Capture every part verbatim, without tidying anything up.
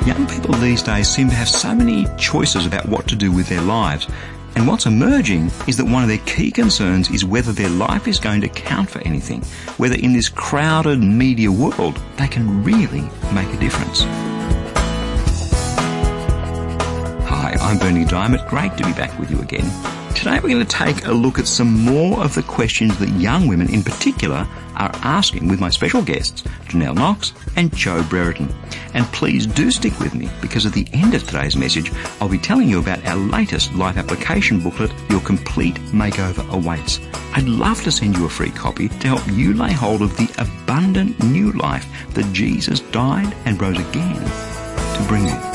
Young people these days seem to have so many choices about what to do with their lives. And what's emerging is that one of their key concerns is whether their life is going to count for anything, whether in this crowded media world they can really make a difference. Hi, I'm Bernie Diamond. Great to be back with you again. Today we're going to take a look at some more of the questions that young women in particular are asking with my special guests, Janelle Knox and Jo Brereton. And please do stick with me, because at the end of today's message, I'll be telling you about our latest life application booklet, Your Complete Makeover Awaits. I'd love to send you a free copy to help you lay hold of the abundant new life that Jesus died and rose again to bring you.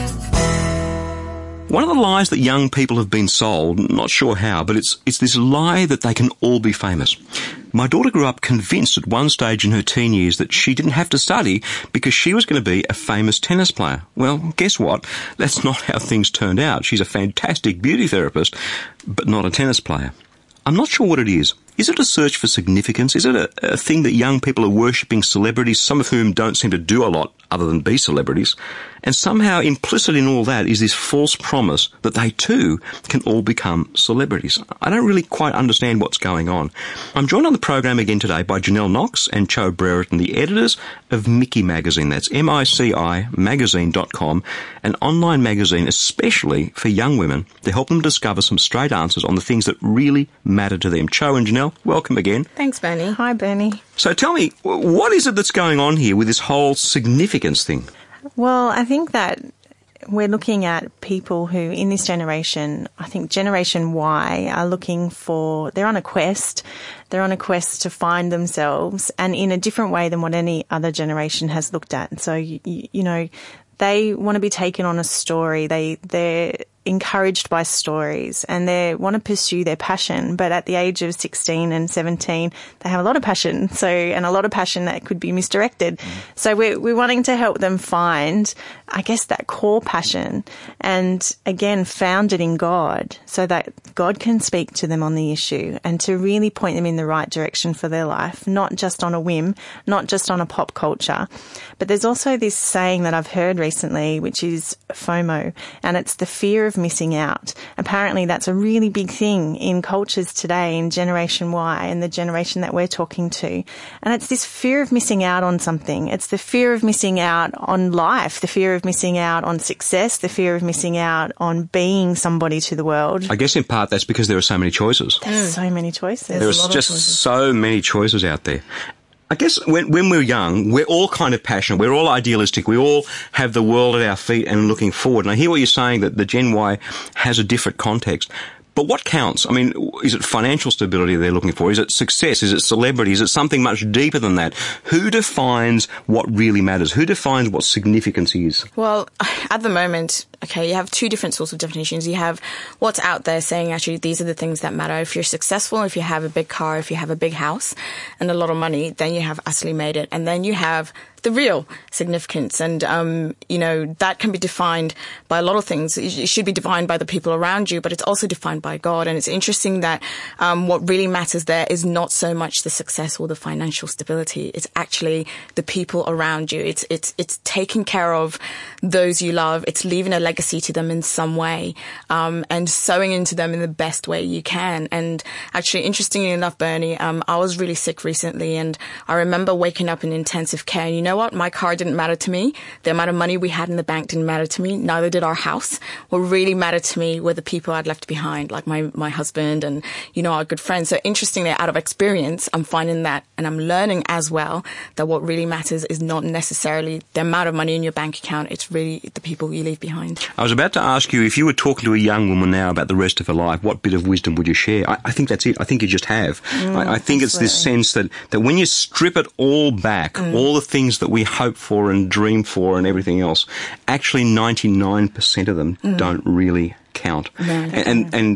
One of the lies that young people have been sold, not sure how, but it's it's this lie that they can all be famous. My daughter grew up convinced at one stage in her teen years that she didn't have to study because she was going to be a famous tennis player. Well, guess what? That's not how things turned out. She's a fantastic beauty therapist, but not a tennis player. I'm not sure what it is. Is it a search for significance? Is it a, a thing that young people are worshipping celebrities, some of whom don't seem to do a lot other than be celebrities? And somehow implicit in all that is this false promise that they too can all become celebrities. I don't really quite understand what's going on. I'm joined on the program again today by Janelle Knox and Jo Brereton, the editors of Mickey Magazine. That's M I C I magazine dot com, an online magazine especially for young women to help them discover some straight answers on the things that really matter to them. Jo and Janelle, welcome again. Thanks, Bernie. Hi, Bernie. So tell me, what is it that's going on here with this whole significance thing? Well, I think that we're looking at people who, in this generation, I think Generation Y, are looking for, they're on a quest. They're on a quest to find themselves, and in a different way than what any other generation has looked at. So, you, you know, they want to be taken on a story. They, they're encouraged by stories, and they want to pursue their passion. But at the age of sixteen and seventeen, they have a lot of passion. So, and a lot of passion that could be misdirected. Mm. So we're, we're wanting to help them find, I guess, that core passion, and again, founded in God, so that God can speak to them on the issue and to really point them in the right direction for their life, not just on a whim, not just on a pop culture. But there's also this saying that I've heard recently, which is FOMO, and it's the fear of missing out. Apparently that's a really big thing in cultures today, in Generation Y and the generation that we're talking to. And it's this fear of missing out on something. It's the fear of missing out on life, the fear of missing out on success, the fear of missing out on being somebody to the world. I guess in part that's because there are so many choices. There's mm. so many choices. There's just so many choices out there. I guess when, when we're young, we're all kind of passionate. We're all idealistic. We all have the world at our feet and looking forward. And I hear what you're saying, that the Gen Y has a different context. But what counts? I mean, is it financial stability they're looking for? Is it success? Is it celebrity? Is it something much deeper than that? Who defines what really matters? Who defines what significance is? Well, at the moment, okay, you have two different sorts of definitions. You have what's out there saying, actually, these are the things that matter. If you're successful, if you have a big car, if you have a big house and a lot of money, then you have utterly made it. And then you have the real significance. And, um, you know, that can be defined by a lot of things. It should be defined by the people around you, but it's also defined by God. And it's interesting that um, what really matters there is not so much the success or the financial stability. It's actually the people around you. It's, it's, it's taking care of those you love. It's leaving a legacy to them in some way, um, and sowing into them in the best way you can. And actually, interestingly enough, Bernie, um, I was really sick recently, and I remember waking up in intensive care. And you know what? My car didn't matter to me. The amount of money we had in the bank didn't matter to me. Neither did our house. What really mattered to me were the people I'd left behind, like my, my husband and, you know, our good friends. So interestingly, out of experience, I'm finding that, and I'm learning as well, that what really matters is not necessarily the amount of money in your bank account. It's really the people you leave behind. I was about to ask you, if you were talking to a young woman now about the rest of her life, what bit of wisdom would you share? I, I think that's it. I think you just have. Mm, I, I think absolutely. It's this sense that, that when you strip it all back, mm. all the things that we hope for and dream for and everything else, actually ninety-nine percent of them mm. don't really count. No, and, and, and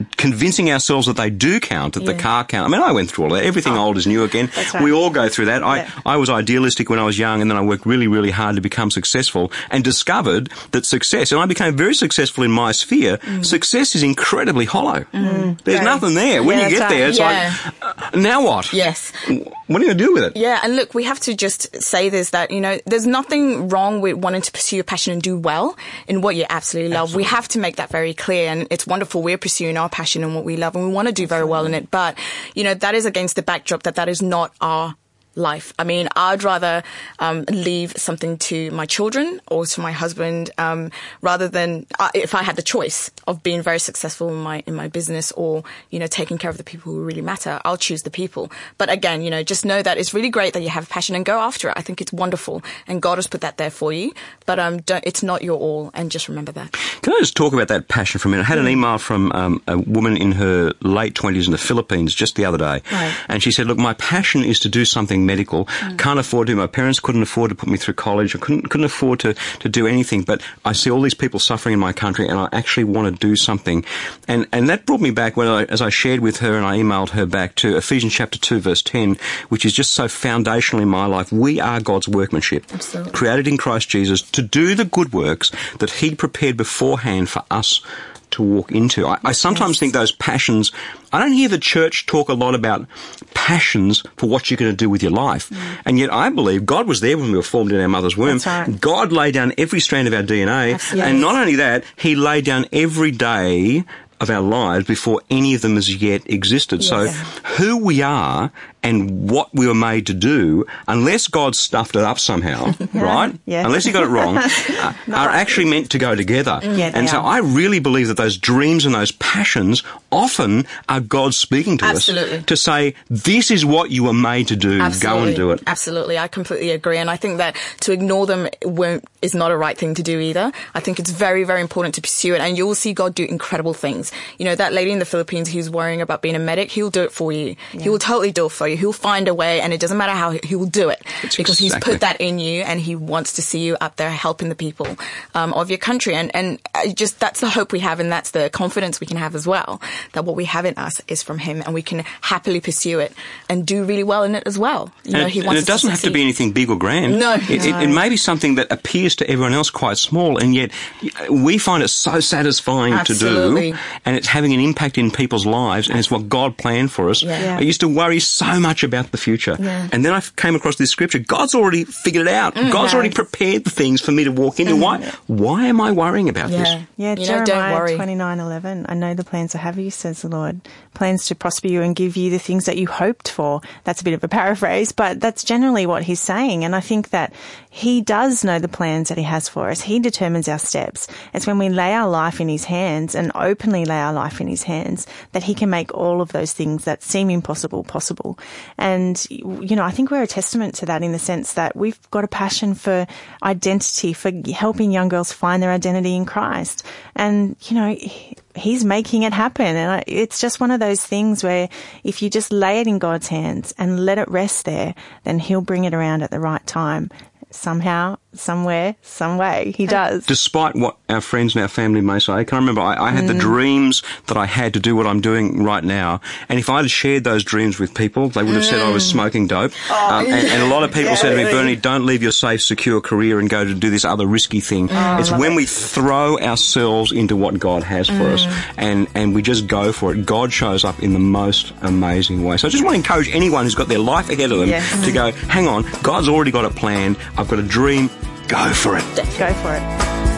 convincing ourselves that they do count, that Yeah. the car count. I mean, I went through all that. Everything Oh, old is new again. that's right. We all go through that. I, Yeah. I was idealistic when I was young, and then I worked really, really hard to become successful and discovered that success, and I became very successful in my sphere, Mm. success is incredibly hollow. There's Very. nothing there. When Yeah, you get that's there, right. it's Yeah. like, uh, now what? Yes. What are you going to do with it? Yeah, and look, we have to just say this, that, you know, there's nothing wrong with wanting to pursue your passion and do well in what you absolutely love. We have to make that very clear, and it's wonderful we're pursuing our passion and what we love, and we want to do very well in it, but, you know, that is against the backdrop that that is not our life. I mean, I'd rather um, leave something to my children or to my husband um, rather than uh, if I had the choice of being very successful in my in my business or, you know, taking care of the people who really matter. I'll choose the people. But again, you know, just know that it's really great that you have passion and go after it. I think it's wonderful, and God has put that there for you. But um, don't, it's not your all, and just remember that. Can I just talk about that passion for a minute? I had an email from um, a woman in her late twenties in the Philippines just the other day. Right. And she said, look, my passion is to do something medical. Mm. Can't afford to. My parents couldn't afford to put me through college. I couldn't, couldn't afford to, to do anything. But I see all these people suffering in my country, and I actually want to do something. And, and that brought me back when I, as I shared with her and I emailed her back to Ephesians chapter two, verse ten, which is just so foundational in my life. We are God's workmanship, Absolutely. created in Christ Jesus to do the good works that He prepared beforehand for us to walk into. I, I sometimes think those passions, I don't hear the church talk a lot about passions for what you're going to do with your life. Mm. And yet I believe God was there when we were formed in our mother's womb. That's right. God laid down every strand of our D N A. Absolutely. And not only that, He laid down every day of our lives before any of them has yet existed. Yes. So who we are and what we were made to do, unless God stuffed it up somehow, right? Yeah. Unless He got it wrong, uh, are actually meant to go together. Yeah, and they so are. I really believe that those dreams and those passions often are God speaking to Absolutely. us to say, this is what you were made to do. Absolutely. Go and do it. Absolutely. I completely agree. And I think that to ignore them won't, is not a right thing to do either. I think it's very, very important to pursue it, and you'll see God do incredible things. You know, that lady in the Philippines who's worrying about being a medic, He'll do it for you. Yeah. He will totally do it for you. He'll find a way, and it doesn't matter how, He will do it. It's because exactly. He's put that in you, and He wants to see you up there helping the people um, of your country. And, and I just, that's the hope we have, and that's the confidence we can have as well, that what we have in us is from Him, and we can happily pursue it and do really well in it as well. You know, And, He it, wants and it us doesn't have to succeed. be anything big or grand. No. It, it, it may be something that appears to everyone else quite small, and yet we find it so satisfying Absolutely. to do, and it's having an impact in people's lives, and it's what God planned for us. Yeah. Yeah. I used to worry so much about the future. Yeah. And then I came across this scripture. God's already figured it out. Mm. God's Yeah. already prepared the things for me to walk into. Why, why am I worrying about this? Yeah. Yeah, You know, don't worry. Jeremiah twenty-nine eleven. I know the plans I have for you, says the Lord. Plans to prosper you and give you the things that you hoped for. That's a bit of a paraphrase, but that's generally what He's saying. And I think that He does know the plans that He has for us. He determines our steps. It's when we lay our life in His hands and openly lay our life in His hands that He can make all of those things that seem impossible possible. And, you know, I think we're a testament to that in the sense that we've got a passion for identity, for helping young girls find their identity in Christ. And, you know, He's making it happen. And it's just one of those things where if you just lay it in God's hands and let it rest there, then He'll bring it around at the right time. Somehow, somewhere, some way, He does. Despite what our friends and our family may say, can I remember I, I had the dreams that I had to do what I'm doing right now, and if I had shared those dreams with people, they would have said I was smoking dope. um, and, and a lot of people said to me, Bernie, don't leave your safe, secure career and go to do this other risky thing. It's when we throw ourselves into what God has for us, and, and we just go for it. God shows up in the most amazing way. So I just want to encourage anyone who's got their life ahead of them Yes. to go, hang on, God's already got it planned. I've got a dream. Go for it. Go for it.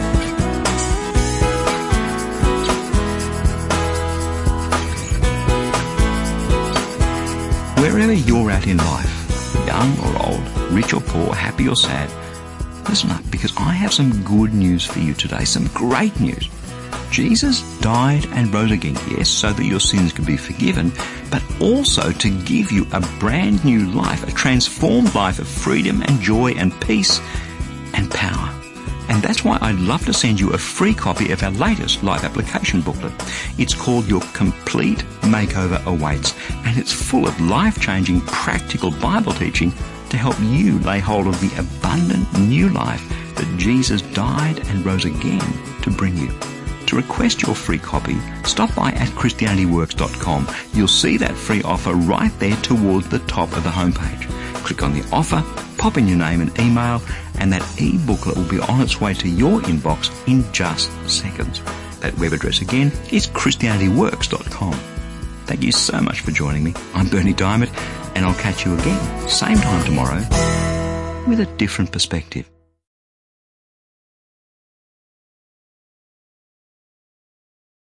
Wherever you're at in life, young or old, rich or poor, happy or sad, listen up, because I have some good news for you today, some great news. Jesus died and rose again, yes, so that your sins can be forgiven, but also to give you a brand new life, a transformed life of freedom and joy and peace and power. And that's why I'd love to send you a free copy of our latest life application booklet. It's called Your Complete Makeover Awaits, and it's full of life-changing practical Bible teaching to help you lay hold of the abundant new life that Jesus died and rose again to bring you. To request your free copy, stop by at christianity works dot com. You'll see that free offer right there towards the top of the homepage. Click on the offer, pop in your name and email, and that e-booklet will be on its way to your inbox in just seconds. That web address again is christianity works dot com. Thank you so much for joining me. I'm Berni Dymet, and I'll catch you again, same time tomorrow, with a different perspective.